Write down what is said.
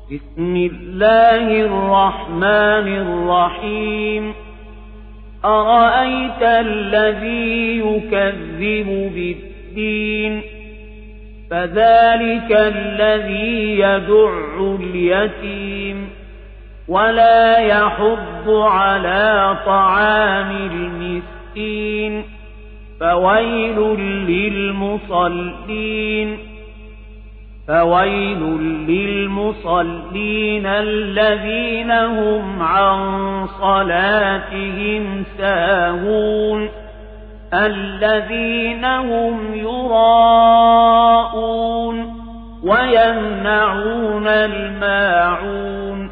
بسم الله الرحمن الرحيم أرأيت الذي يكذب بالدين فذلك الذي يدع اليتيم ولا يحض على طعام المسكين فويل للمصلين الذين هم عن صلاتهم ساهون الذين هم يراءون ويمنعون الماعون